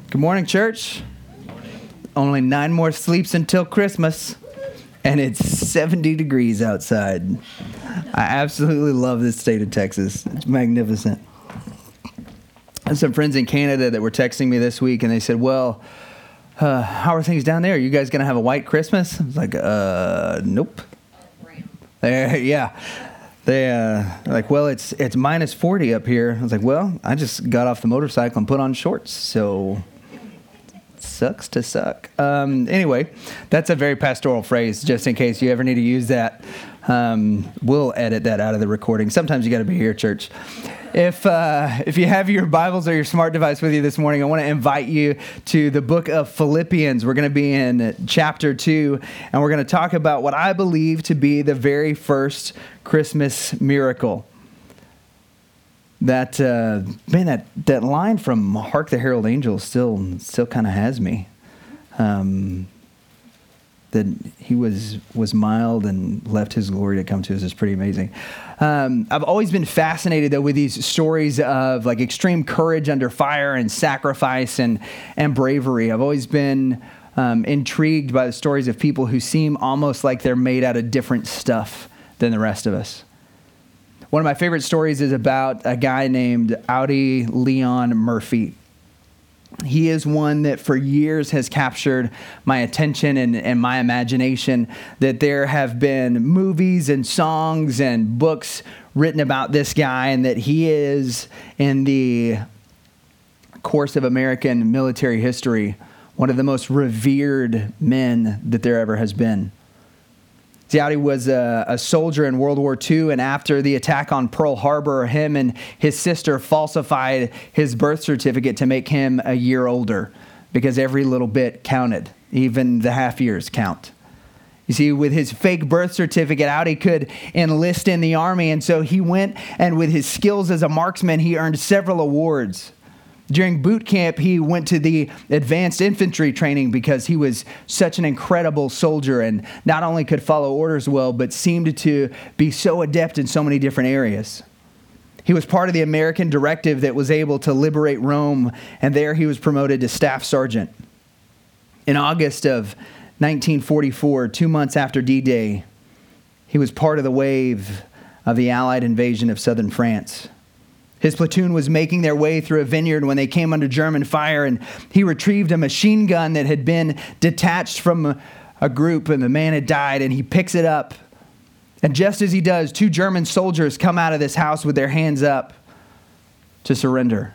Good morning, church. Only 9 more sleeps until Christmas, and it's 70 degrees outside. I absolutely love this state of Texas. It's magnificent. I have some friends in Canada that were texting me this week, and they said, well, how are things down there? Are you guys going to have a white Christmas? I was like, nope. Yeah. They're like, well, it's minus 40 up here. I was like, well, I just got off the motorcycle and put on shorts, so sucks to suck. Anyway, that's a very pastoral phrase, just in case you ever need to use that. We'll edit that out of the recording. Sometimes you got to be here, church. If you have your Bibles or your smart device with you this morning, I want to invite you to the book of Philippians. We're going to be in chapter 2, and we're going to talk about what I believe to be the very first Christmas miracle. That that line from Hark the Herald Angels still kind of has me. That he was mild and left his glory to come to us is pretty amazing. I've always been fascinated, though, with these stories of like extreme courage under fire and sacrifice and bravery. I've always been intrigued by the stories of people who seem almost like they're made out of different stuff than the rest of us. One of my favorite stories is about a guy named Audie Leon Murphy. He is one that for years has captured my attention and my imagination, that there have been movies and songs and books written about this guy, and that he is, in the course of American military history, one of the most revered men that there ever has been. Audie was a soldier in World War II, and after the attack on Pearl Harbor, him and his sister falsified his birth certificate to make him a year older, because every little bit counted. Even the half years count. You see, with his fake birth certificate, Audie could enlist in the Army, and so he went, and with his skills as a marksman, he earned several awards. During boot camp, he went to the advanced infantry training because he was such an incredible soldier and not only could follow orders well, but seemed to be so adept in so many different areas. He was part of the American directive that was able to liberate Rome, and there he was promoted to staff sergeant. In August of 1944, 2 months after D-Day, he was part of the wave of the Allied invasion of southern France. His platoon was making their way through a vineyard when they came under German fire, and he retrieved a machine gun that had been detached from a group, and the man had died, and he picks it up. And just as he does, 2 German soldiers come out of this house with their hands up to surrender.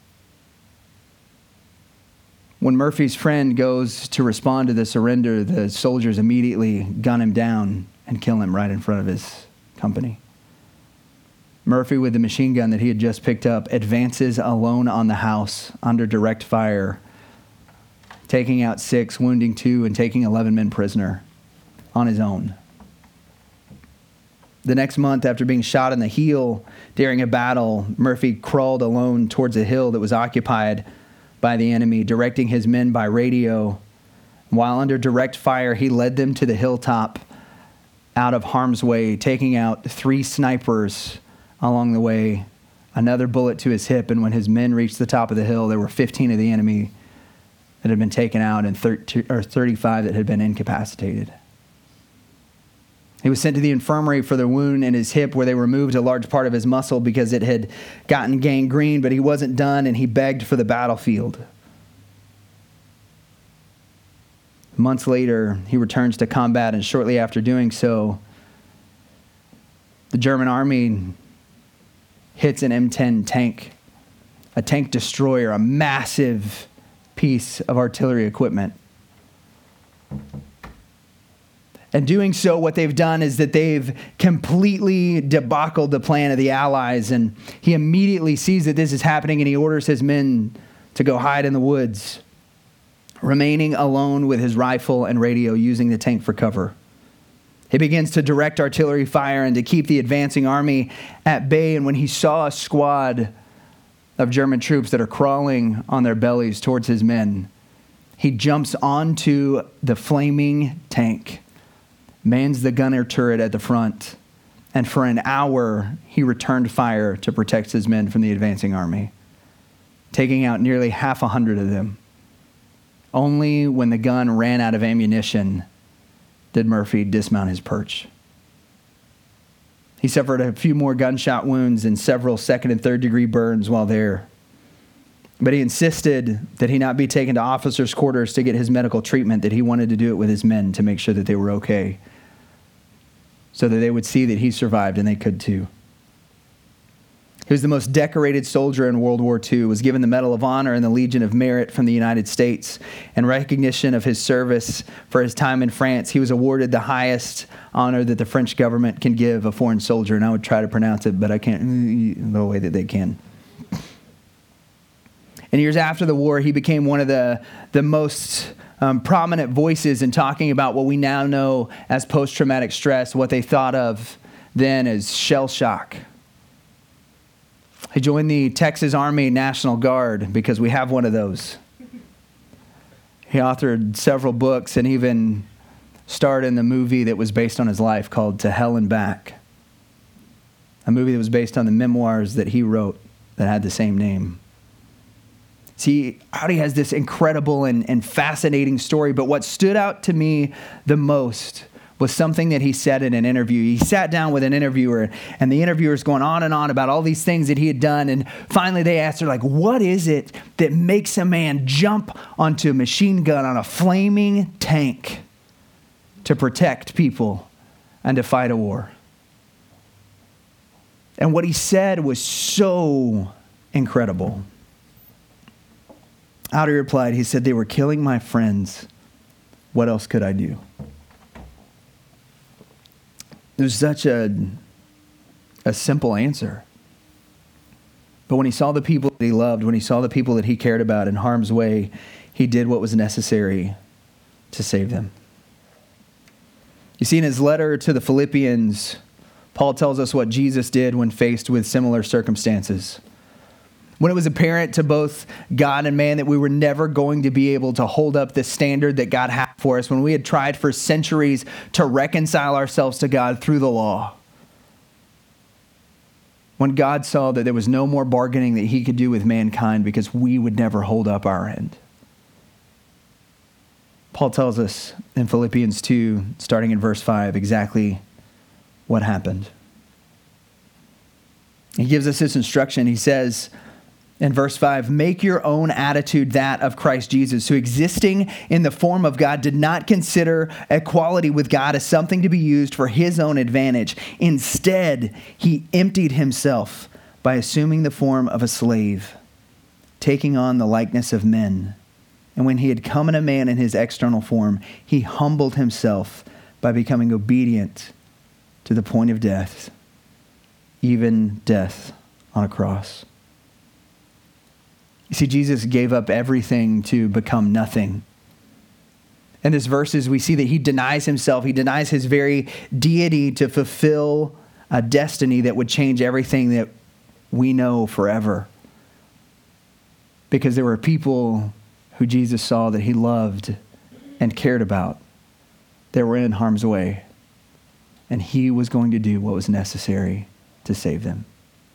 When Murphy's friend goes to respond to the surrender, the soldiers immediately gun him down and kill him right in front of his company. Murphy, with the machine gun that he had just picked up, advances alone on the house under direct fire, taking out 6, wounding 2, and taking 11 men prisoner on his own. The next month, after being shot in the heel during a battle, Murphy crawled alone towards a hill that was occupied by the enemy, directing his men by radio. While under direct fire, he led them to the hilltop out of harm's way, taking out 3 snipers along the way, another bullet to his hip, and when his men reached the top of the hill, there were 15 of the enemy that had been taken out and 35 that had been incapacitated. He was sent to the infirmary for the wound in his hip, where they removed a large part of his muscle because it had gotten gangrene, but he wasn't done, and he begged for the battlefield. Months later, he returns to combat, and shortly after doing so, the German army hits an M10 tank, a tank destroyer, a massive piece of artillery equipment. And doing so, what they've done is that they've completely debacled the plan of the Allies, and he immediately sees that this is happening, and he orders his men to go hide in the woods, remaining alone with his rifle and radio, using the tank for cover. He begins to direct artillery fire and to keep the advancing army at bay. And when he saw a squad of German troops that are crawling on their bellies towards his men, he jumps onto the flaming tank, mans the gunner turret at the front, and for an hour he returned fire to protect his men from the advancing army, taking out nearly 150 of them Only when the gun ran out of ammunition did Murphy dismount his perch. He suffered a few more gunshot wounds and several second and third degree burns while there. But he insisted that he not be taken to officers' quarters to get his medical treatment, that he wanted to do it with his men to make sure that they were okay, so that they would see that he survived and they could too. He was the most decorated soldier in World War II, was given the Medal of Honor and the Legion of Merit from the United States. In recognition of his service for his time in France, he was awarded the highest honor that the French government can give a foreign soldier. And I would try to pronounce it, but I can't the way that they can. And years after the war, he became one of the most prominent voices in talking about what we now know as post-traumatic stress, what they thought of then as shell shock. He joined the Texas Army National Guard because we have one of those. He authored several books and even starred in the movie that was based on his life called To Hell and Back, a movie that was based on the memoirs that he wrote that had the same name. See, Audi has this incredible and fascinating story, but what stood out to me the most was something that he said in an interview. He sat down with an interviewer, and the interviewer's going on and on about all these things that he had done, and finally they asked her, like, what is it that makes a man jump onto a machine gun on a flaming tank to protect people and to fight a war? And what he said was so incredible. Audi replied, he said, "They were killing my friends. What else could I do?" It was such a simple answer. But when he saw the people that he loved, when he saw the people that he cared about in harm's way, he did what was necessary to save them. You see, in his letter to the Philippians, Paul tells us what Jesus did when faced with similar circumstances. When it was apparent to both God and man that we were never going to be able to hold up the standard that God had for us, when we had tried for centuries to reconcile ourselves to God through the law, when God saw that there was no more bargaining that he could do with mankind because we would never hold up our end, Paul tells us in Philippians 2, starting in verse 5, exactly what happened. He gives us this instruction. He says, in verse 5, make your own attitude that of Christ Jesus, who existing in the form of God did not consider equality with God as something to be used for his own advantage. Instead, he emptied himself by assuming the form of a slave, taking on the likeness of men. And when he had come in a man in his external form, he humbled himself by becoming obedient to the point of death, even death on a cross. You see, Jesus gave up everything to become nothing. In these verses, we see that he denies himself. He denies his very deity to fulfill a destiny that would change everything that we know forever. Because there were people who Jesus saw that he loved and cared about that were in harm's way. And he was going to do what was necessary to save them.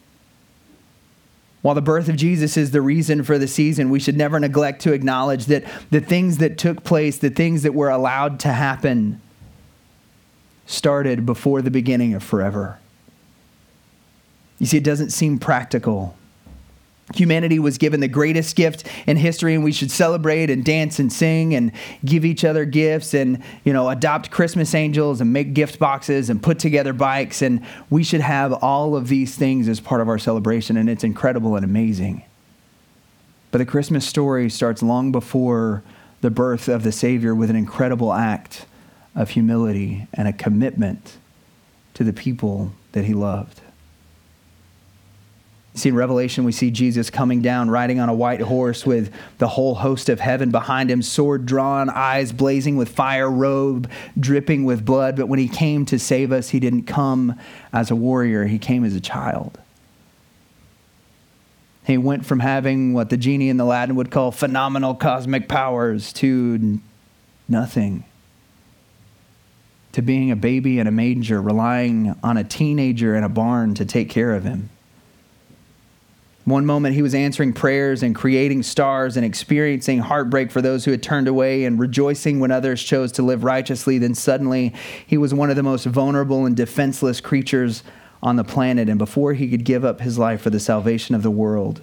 While the birth of Jesus is the reason for the season, we should never neglect to acknowledge that the things that took place, the things that were allowed to happen, started before the beginning of forever. You see, it doesn't seem practical. Humanity was given the greatest gift in history, and we should celebrate and dance and sing and give each other gifts and, adopt Christmas angels and make gift boxes and put together bikes. And we should have all of these things as part of our celebration, and it's incredible and amazing. But the Christmas story starts long before the birth of the Savior with an incredible act of humility and a commitment to the people that he loved. See, in Revelation, we see Jesus coming down, riding on a white horse with the whole host of heaven behind him, sword drawn, eyes blazing with fire, robe dripping with blood. But when he came to save us, he didn't come as a warrior. He came as a child. He went from having what the genie in Aladdin would call phenomenal cosmic powers to nothing, to being a baby in a manger, relying on a teenager in a barn to take care of him. One moment he was answering prayers and creating stars and experiencing heartbreak for those who had turned away and rejoicing when others chose to live righteously. Then suddenly he was one of the most vulnerable and defenseless creatures on the planet. And before he could give up his life for the salvation of the world,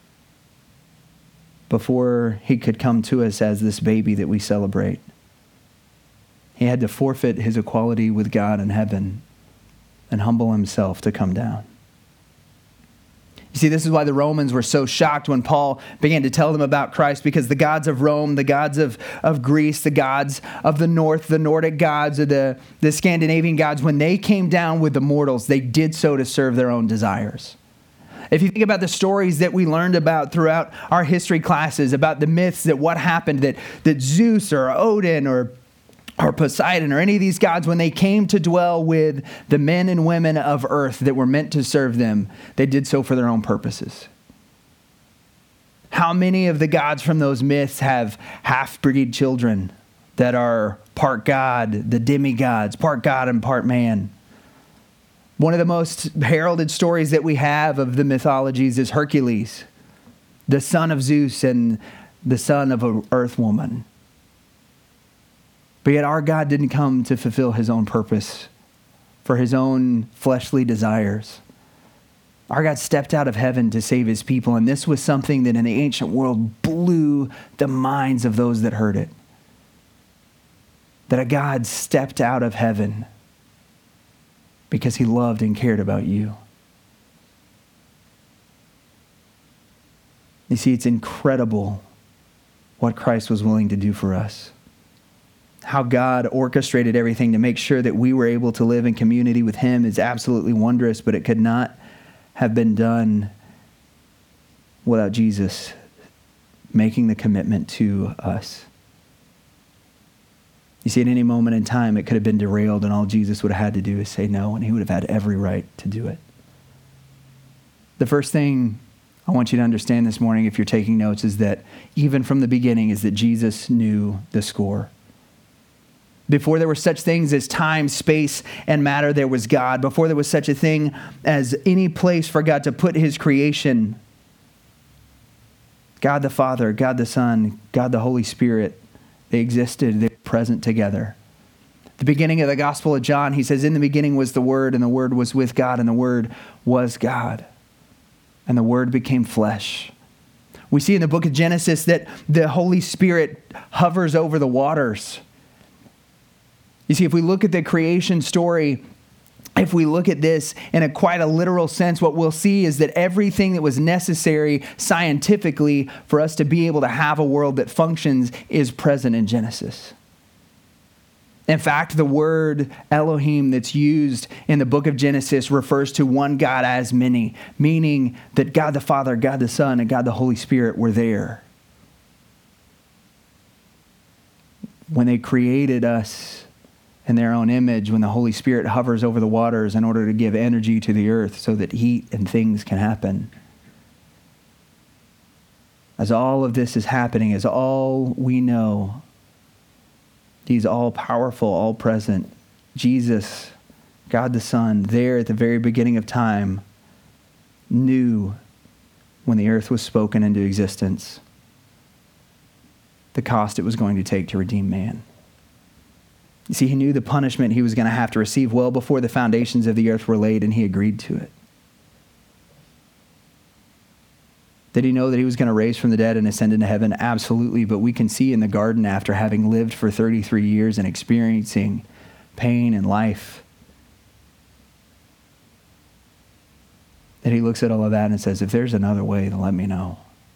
before he could come to us as this baby that we celebrate, he had to forfeit his equality with God in heaven and humble himself to come down. You see, this is why the Romans were so shocked when Paul began to tell them about Christ, because the gods of Rome, the gods of Greece, the gods of the north, the Nordic gods, or the Scandinavian gods, when they came down with the mortals, they did so to serve their own desires. If you think about the stories that we learned about throughout our history classes, about the myths that what happened, that Zeus or Odin or Poseidon or any of these gods, when they came to dwell with the men and women of earth that were meant to serve them, they did so for their own purposes. How many of the gods from those myths have half-breed children that are part god, the demigods, part god and part man? One of the most heralded stories that we have of the mythologies is Hercules, the son of Zeus and the son of an earth woman. But yet our God didn't come to fulfill his own purpose for his own fleshly desires. Our God stepped out of heaven to save his people, and this was something that in the ancient world blew the minds of those that heard it. That a God stepped out of heaven because he loved and cared about you. You see, it's incredible what Christ was willing to do for us. How God orchestrated everything to make sure that we were able to live in community with him is absolutely wondrous, but it could not have been done without Jesus making the commitment to us. You see, at any moment in time, it could have been derailed, and all Jesus would have had to do is say no, and he would have had every right to do it. The first thing I want you to understand this morning, if you're taking notes, is that even from the beginning, is that Jesus knew the score. Before there were such things as time, space, and matter, there was God. Before there was such a thing as any place for God to put his creation, God the Father, God the Son, God the Holy Spirit, they existed, they were present together. At the beginning of the Gospel of John, he says, in the beginning was the Word, and the Word was with God, and the Word was God. And the Word became flesh. We see in the book of Genesis that the Holy Spirit hovers over the waters. You see, if we look at the creation story, if we look at this in a quite a literal sense, what we'll see is that everything that was necessary scientifically for us to be able to have a world that functions is present in Genesis. In fact, the word Elohim that's used in the book of Genesis refers to one God as many, meaning that God the Father, God the Son, and God the Holy Spirit were there. When they created us in their own image, when the Holy Spirit hovers over the waters in order to give energy to the earth so that heat and things can happen. As all of this is happening, as all we know, he's all powerful, all present, Jesus, God the Son, there at the very beginning of time, knew when the earth was spoken into existence the cost it was going to take to redeem man. You see, he knew the punishment he was going to have to receive well before the foundations of the earth were laid, and he agreed to it. Did he know that he was going to raise from the dead and ascend into heaven? Absolutely. But we can see in the garden, after having lived for 33 years and experiencing pain and life, that he looks at all of that and says, if there's another way, then let me know.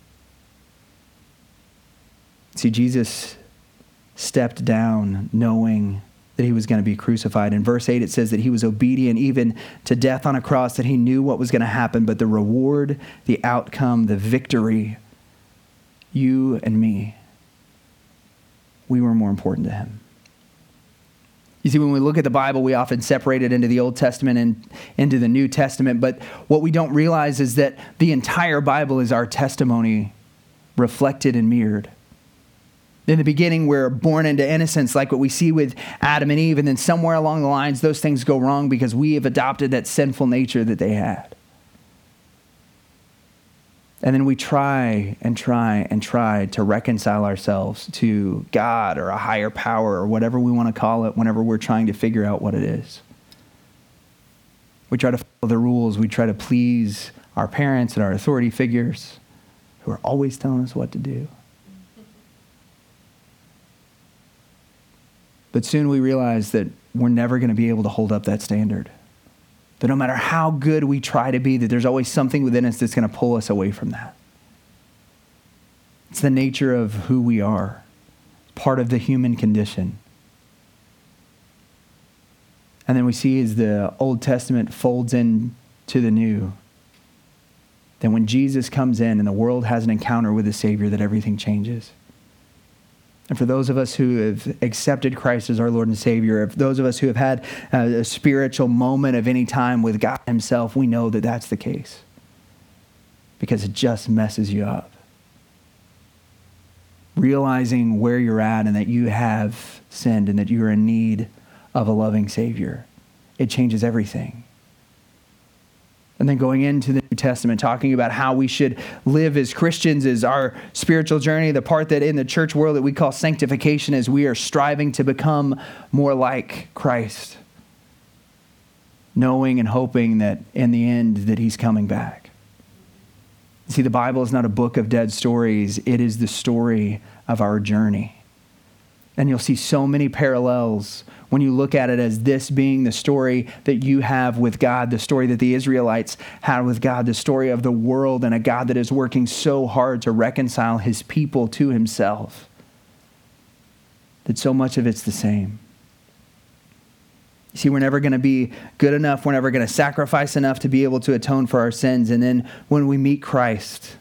See, Jesus stepped down knowing that he was going to be crucified. In verse 8, it says that he was obedient even to death on a cross, that he knew what was going to happen, but the reward, the outcome, the victory, you and me, we were more important to him. You see, when we look at the Bible, we often separate it into the Old Testament and into the New Testament, but what we don't realize is that the entire Bible is our testimony reflected and mirrored. In the beginning, we're born into innocence, like what we see with Adam and Eve. And then somewhere along the lines, those things go wrong because we have adopted that sinful nature that they had. And then we try and try and try to reconcile ourselves to God or a higher power or whatever we want to call it whenever we're trying to figure out what it is. We try to follow the rules. We try to please our parents and our authority figures who are always telling us what to do. But soon we realize that we're never going to be able to hold up that standard. That no matter how good we try to be, that there's always something within us that's going to pull us away from that. It's the nature of who we are, part of the human condition. And then we see as the Old Testament folds into the New, that when Jesus comes in and the world has an encounter with the Savior, that everything changes. And for those of us who have accepted Christ as our Lord and Savior, if those of us who have had a spiritual moment of any time with God himself, we know that that's the case. Because it just messes you up. Realizing where you're at and that you have sinned and that you're in need of a loving Savior, it changes everything. And then going into the New Testament, talking about how we should live as Christians is our spiritual journey. The part that in the church world that we call sanctification is we are striving to become more like Christ. Knowing and hoping that in the end that he's coming back. See, the Bible is not a book of dead stories. It is the story of our journey. And you'll see so many parallels when you look at it as this being the story that you have with God, the story that the Israelites had with God, the story of the world and a God that is working so hard to reconcile his people to himself. That so much of it's the same. You see, we're never going to be good enough. We're never going to sacrifice enough to be able to atone for our sins. And then when we meet Christ,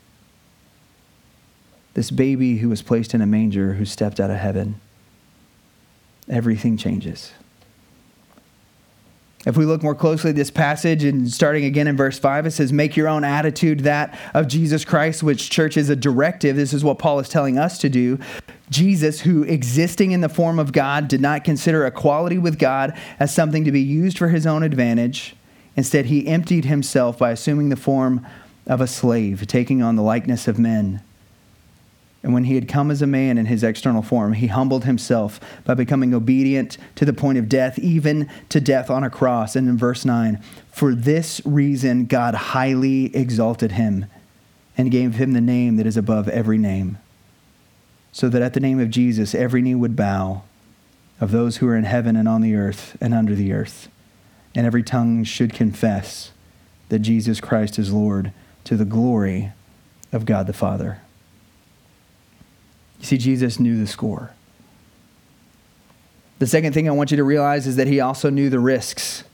this baby who was placed in a manger, who stepped out of heaven, everything changes. If we look more closely at this passage and starting again in verse 5, it says, make your own attitude that of Jesus Christ, which church is a directive. This is what Paul is telling us to do. Jesus, who existing in the form of God, did not consider equality with God as something to be used for his own advantage. Instead, he emptied himself by assuming the form of a slave, taking on the likeness of men. And when he had come as a man in his external form, he humbled himself by becoming obedient to the point of death, even to death on a cross. And in verse 9, for this reason God highly exalted him and gave him the name that is above every name, so that at the name of Jesus every knee would bow, of those who are in heaven and on the earth and under the earth, and every tongue should confess that Jesus Christ is Lord, to the glory of God the Father. You see, Jesus knew the score. The second thing I want you to realize is that he also knew the risks.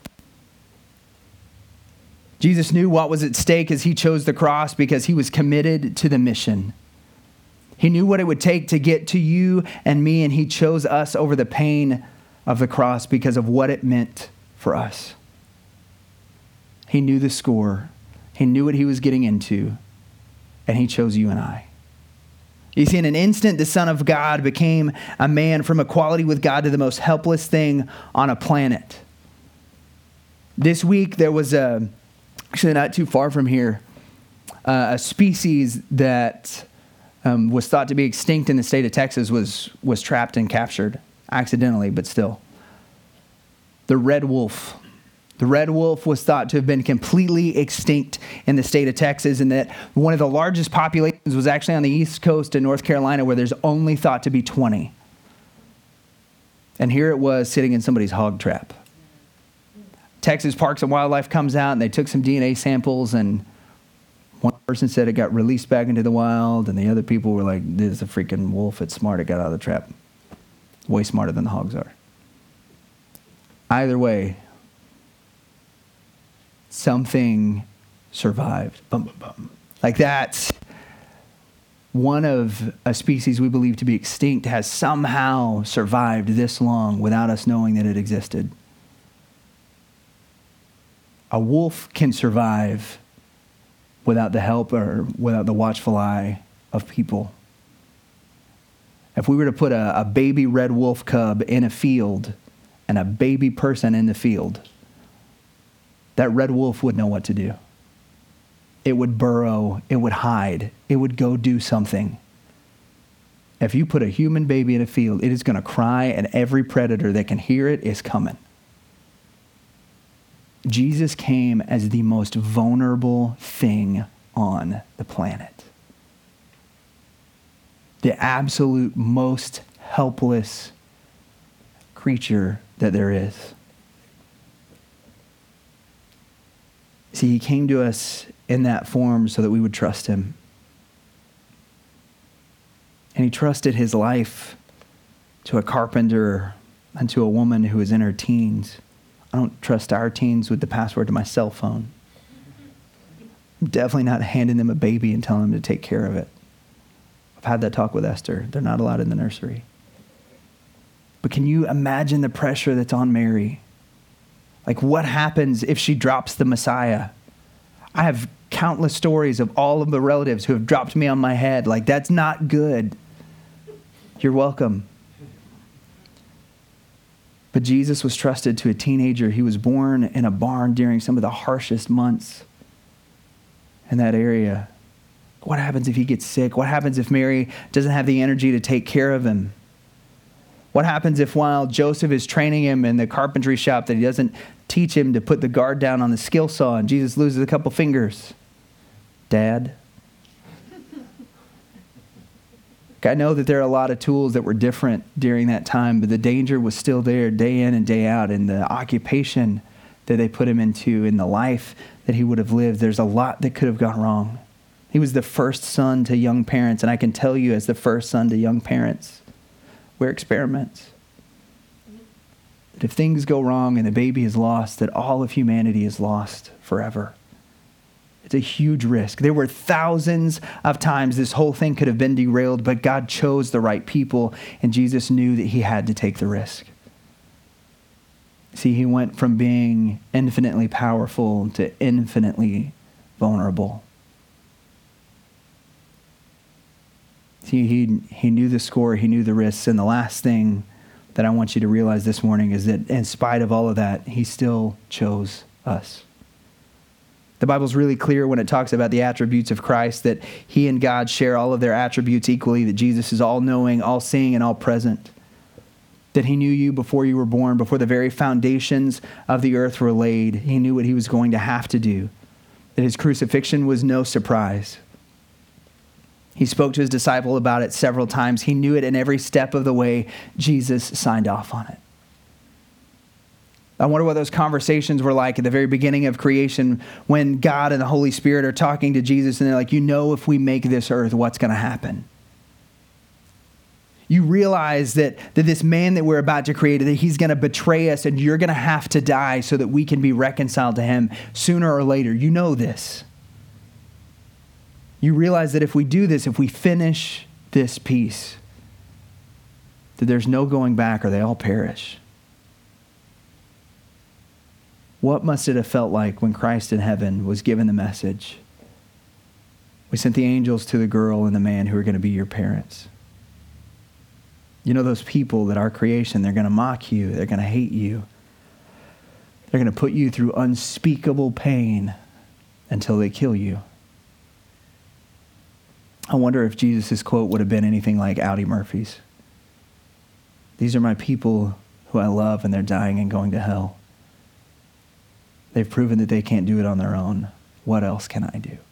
Jesus knew what was at stake as he chose the cross because he was committed to the mission. He knew what it would take to get to you and me, and he chose us over the pain of the cross because of what it meant for us. He knew the score. He knew what he was getting into, and he chose you and I. You see, in an instant, the Son of God became a man, from equality with God to the most helpless thing on a planet. This week, there was actually not too far from here, a species that was thought to be extinct in the state of Texas was trapped and captured, accidentally, but still. The red wolf. The red wolf was thought to have been completely extinct in the state of Texas, and that one of the largest populations was actually on the east coast of North Carolina, where there's only thought to be 20. And here it was sitting in somebody's hog trap. Texas Parks and Wildlife comes out, and they took some DNA samples, and one person said it got released back into the wild, and the other people were like, this is a freaking wolf. It's smart. It got out of the trap. Way smarter than the hogs are. Either way, something survived. Bum, bum, bum. Like that's one of a species we believe to be extinct has somehow survived this long without us knowing that it existed. A wolf can survive without the help or without the watchful eye of people. If we were to put a baby red wolf cub in a field and a baby person in the field, that red wolf would know what to do. it would burrow, it would hide, it would go do something. If you put a human baby in a field, it is going to cry, and every predator that can hear it is coming. Jesus came as the most vulnerable thing on the planet. The absolute most helpless creature that there is. See, he came to us in that form so that we would trust him. And he trusted his life to a carpenter and to a woman who was in her teens. I don't trust our teens with the password to my cell phone. I'm definitely not handing them a baby and telling them to take care of it. I've had that talk with Esther. They're not allowed in the nursery. But can you imagine the pressure that's on Mary? Like, what happens if she drops the Messiah? I have countless stories of all of the relatives who have dropped me on my head. Like, that's not good. You're welcome. But Jesus was trusted to a teenager. He was born in a barn during some of the harshest months in that area. What happens if he gets sick? What happens if Mary doesn't have the energy to take care of him? What happens if while Joseph is training him in the carpentry shop that he doesn't teach him to put the guard down on the skill saw and Jesus loses a couple fingers? Dad? I know that there are a lot of tools that were different during that time, but the danger was still there day in and day out in the occupation that they put him into, in the life that he would have lived. There's a lot that could have gone wrong. He was the first son to young parents, and I can tell you as the first son to young parents, we're experiments. That if things go wrong and the baby is lost, that all of humanity is lost forever. It's a huge risk. There were thousands of times this whole thing could have been derailed, but God chose the right people, and Jesus knew that he had to take the risk. See, he went from being infinitely powerful to infinitely vulnerable. See, he knew the score, he knew the risks, and the last thing that I want you to realize this morning is that in spite of all of that, he still chose us. The Bible's really clear when it talks about the attributes of Christ, that he and God share all of their attributes equally, that Jesus is all-knowing, all-seeing, and all-present. That he knew you before you were born, before the very foundations of the earth were laid. He knew what he was going to have to do. That his crucifixion was no surprise. He spoke to his disciple about it several times. He knew it in every step of the way. Jesus signed off on it. I wonder what those conversations were like at the very beginning of creation when God and the Holy Spirit are talking to Jesus and they're like, if we make this earth, what's going to happen? You realize that this man that we're about to create, that he's going to betray us and you're going to have to die so that we can be reconciled to him sooner or later. You know this. You realize that if we do this, if we finish this piece, that there's no going back or they all perish. What must it have felt like when Christ in heaven was given the message? We sent the angels to the girl and the man who are going to be your parents. You know those people that are creation, they're going to mock you, they're going to hate you. They're going to put you through unspeakable pain until they kill you. I wonder if Jesus' quote would have been anything like Audie Murphy's. These are my people who I love and they're dying and going to hell. They've proven that they can't do it on their own. What else can I do?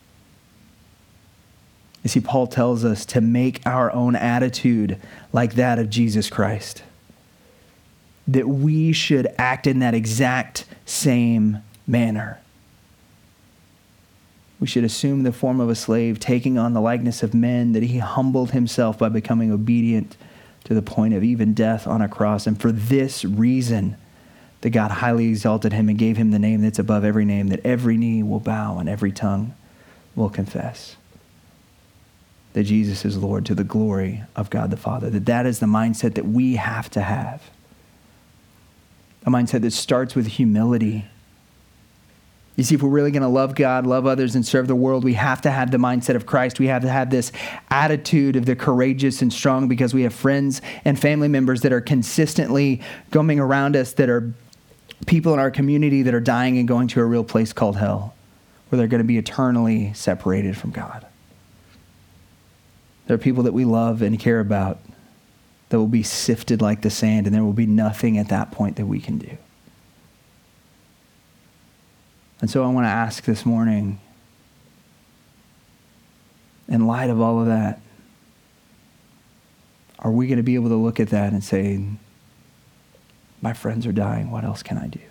You see, Paul tells us to make our own attitude like that of Jesus Christ. That we should act in that exact same manner. We should assume the form of a slave, taking on the likeness of men, that he humbled himself by becoming obedient to the point of even death on a cross. And for this reason, that God highly exalted him and gave him the name that's above every name, that every knee will bow and every tongue will confess that Jesus is Lord, to the glory of God the Father. That is the mindset that we have to have. A mindset that starts with humility. You see, if we're really going to love God, love others, and serve the world, we have to have the mindset of Christ. We have to have this attitude of the courageous and strong, because we have friends and family members that are consistently coming around us, that are people in our community that are dying and going to a real place called hell, where they're going to be eternally separated from God. There are people that we love and care about that will be sifted like the sand, and there will be nothing at that point that we can do. And so I want to ask this morning, in light of all of that, are we going to be able to look at that and say, my friends are dying, what else can I do?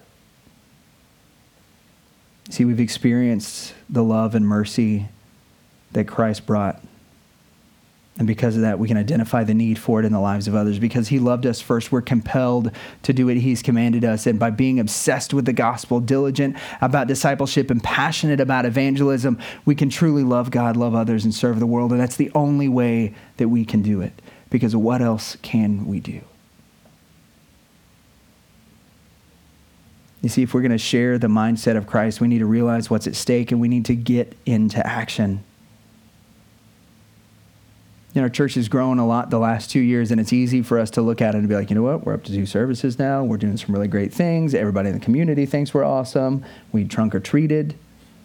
See, we've experienced the love and mercy that Christ brought. And because of that, we can identify the need for it in the lives of others. Because he loved us first, we're compelled to do what he's commanded us. And by being obsessed with the gospel, diligent about discipleship, and passionate about evangelism, we can truly love God, love others, and serve the world. And that's the only way that we can do it. Because what else can we do? You see, if we're going to share the mindset of Christ, we need to realize what's at stake, and we need to get into action. Our church has grown a lot the last 2 years, and it's easy for us to look at it and be like, you know what, we're up to 2 services now. We're doing some really great things. Everybody in the community thinks we're awesome. We trunk or treated.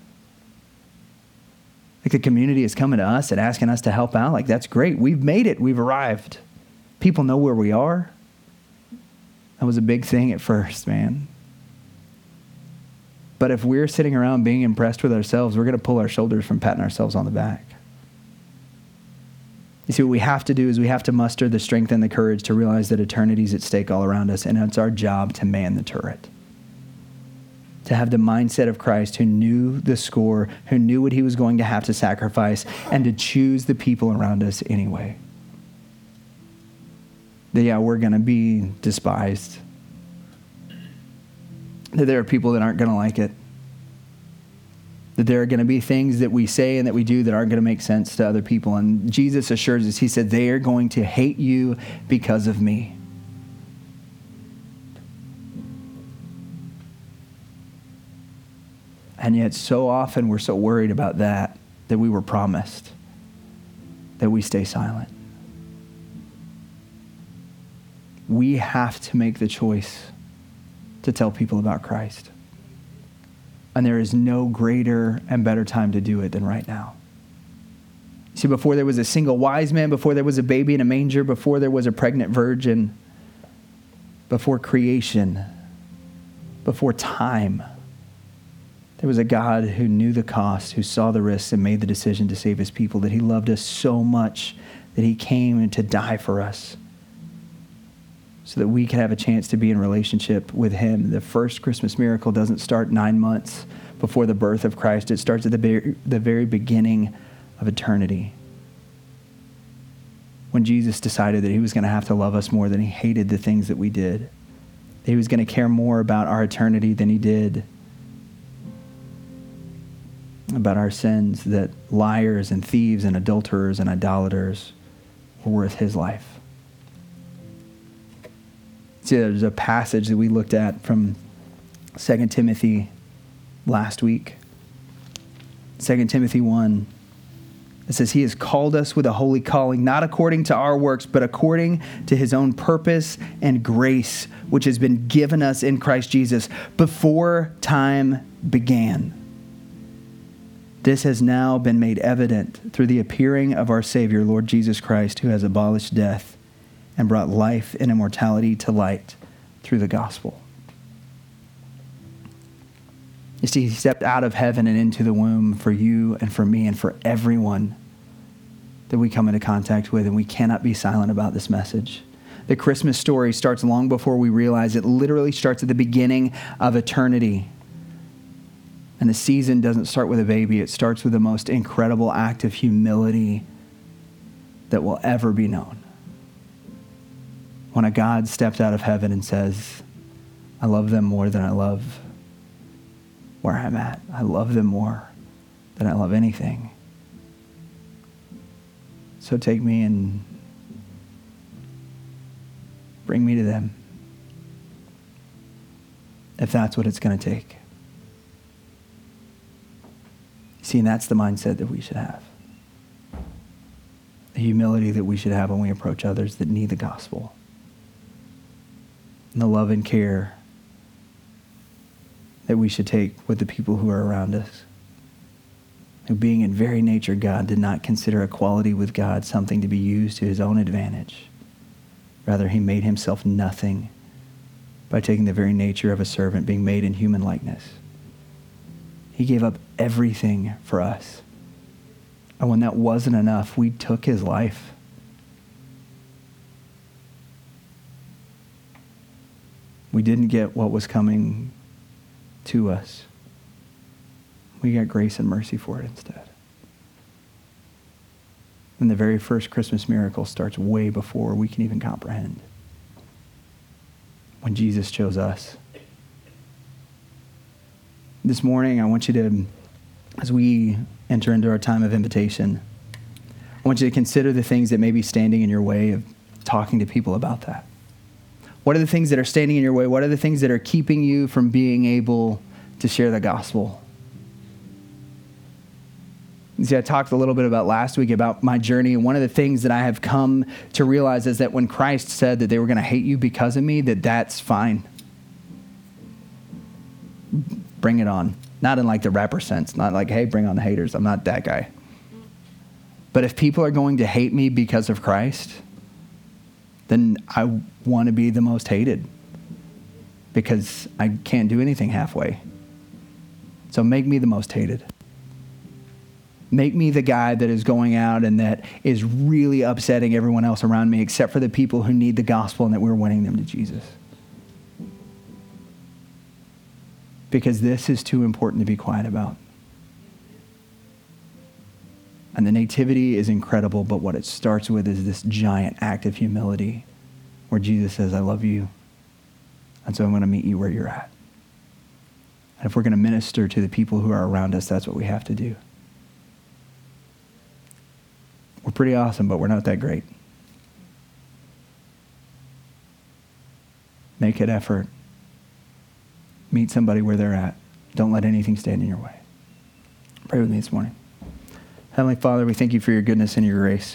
Like the community is coming to us and asking us to help out. Like, that's great. We've made it. We've arrived. People know where we are. That was a big thing at first, man. But if we're sitting around being impressed with ourselves, we're going to pull our shoulders from patting ourselves on the back. You see, what we have to do is we have to muster the strength and the courage to realize that eternity is at stake all around us, and it's our job to man the turret. To have the mindset of Christ, who knew the score, who knew what he was going to have to sacrifice, and to choose the people around us anyway. That, yeah, we're going to be despised. That there are people that aren't going to like it. That there are going to be things that we say and that we do that aren't going to make sense to other people. And Jesus assures us, he said, they are going to hate you because of me. And yet so often we're so worried about that we were promised that we stay silent. We have to make the choice to tell people about Christ. And there is no greater and better time to do it than right now. See, before there was a single wise man, before there was a baby in a manger, before there was a pregnant virgin, before creation, before time, there was a God who knew the cost, who saw the risks and made the decision to save his people, that he loved us so much that he came to die for us so that we could have a chance to be in relationship with him. The first Christmas miracle doesn't start 9 months before the birth of Christ. It starts at the very beginning of eternity, when Jesus decided that he was going to have to love us more than he hated the things that we did. That he was going to care more about our eternity than he did about our sins, that liars and thieves and adulterers and idolaters were worth his life. See, there's a passage that we looked at from 2 Timothy last week. 2 Timothy 1. It says, he has called us with a holy calling, not according to our works, but according to his own purpose and grace, which has been given us in Christ Jesus before time began. This has now been made evident through the appearing of our Savior, Lord Jesus Christ, who has abolished death and brought life and immortality to light through the gospel. You see, he stepped out of heaven and into the womb for you and for me and for everyone that we come into contact with, and we cannot be silent about this message. The Christmas story starts long before we realize it. Literally starts at the beginning of eternity. And the season doesn't start with a baby. It starts with the most incredible act of humility that will ever be known. When a God steps out of heaven and says, I love them more than I love where I'm at. I love them more than I love anything. So take me and bring me to them, if that's what it's going to take. See, and that's the mindset that we should have. The humility that we should have when we approach others that need the gospel. And the love and care that we should take with the people who are around us. who being in very nature God did not consider equality with God something to be used to his own advantage. Rather, he made himself nothing by taking the very nature of a servant, being made in human likeness. He gave up everything for us. And when that wasn't enough, we took his life. We didn't get what was coming to us. We got grace and mercy for it instead. And the very first Christmas miracle starts way before we can even comprehend. When Jesus chose us. This morning, I want you to, as we enter into our time of invitation, I want you to consider the things that may be standing in your way of talking to people about that. What are the things that are standing in your way? What are the things that are keeping you from being able to share the gospel? You see, I talked a little bit about last week about my journey, and one of the things that I have come to realize is that when Christ said that they were going to hate you because of me, that's fine. Bring it on. Not in like the rapper sense, not like, hey, bring on the haters. I'm not that guy. But if people are going to hate me because of Christ, then I want to be the most hated because I can't do anything halfway. So make me the most hated. Make me the guy that is going out and that is really upsetting everyone else around me except for the people who need the gospel and that we're winning them to Jesus. Because this is too important to be quiet about. And the nativity is incredible, but what it starts with is this giant act of humility where Jesus says, I love you, and so I'm going to meet you where you're at. And if we're going to minister to the people who are around us, that's what we have to do. We're pretty awesome, but we're not that great. Make an effort. Meet somebody where they're at. Don't let anything stand in your way. Pray with me this morning. Heavenly Father, we thank you for your goodness and your grace.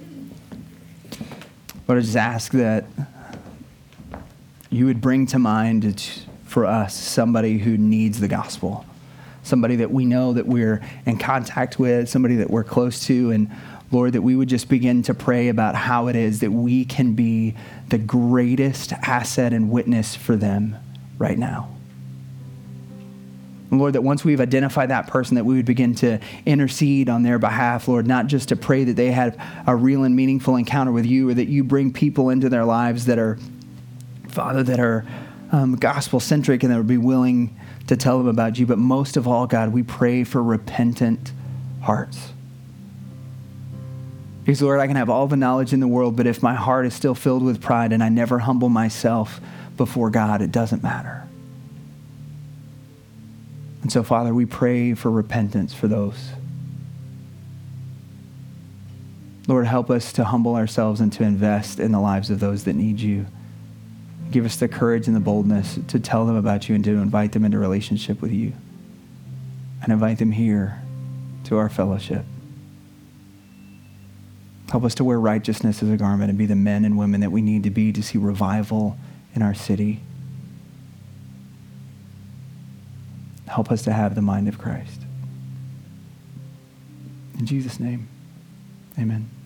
Lord, I just ask that you would bring to mind for us somebody who needs the gospel, somebody that we know that we're in contact with, somebody that we're close to, and Lord, that we would just begin to pray about how it is that we can be the greatest asset and witness for them right now. And Lord, that once we've identified that person, that we would begin to intercede on their behalf, Lord, not just to pray that they have a real and meaningful encounter with you, or that you bring people into their lives that are, Father, that are gospel-centric and that would be willing to tell them about you. But most of all, God, we pray for repentant hearts. Because, Lord, I can have all the knowledge in the world, but if my heart is still filled with pride and I never humble myself before God, it doesn't matter. And so, Father, we pray for repentance for those. Lord, help us to humble ourselves and to invest in the lives of those that need you. Give us the courage and the boldness to tell them about you and to invite them into relationship with you. And invite them here to our fellowship. Help us to wear righteousness as a garment and be the men and women that we need to be to see revival in our city. Help us to have the mind of Christ. In Jesus' name, amen.